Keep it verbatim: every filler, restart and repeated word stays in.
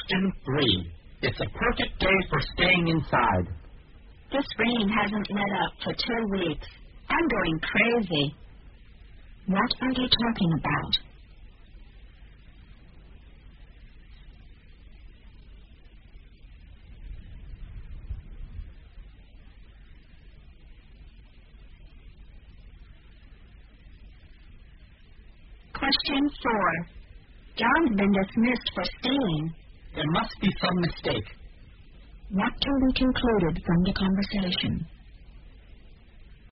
Question three. It's a perfect day for staying inside. This rain hasn't let up for two weeks. I'm going crazy. What are they talking about? Question four. John's been dismissed for stealing. There must be some mistake. What can be concluded from the conversation?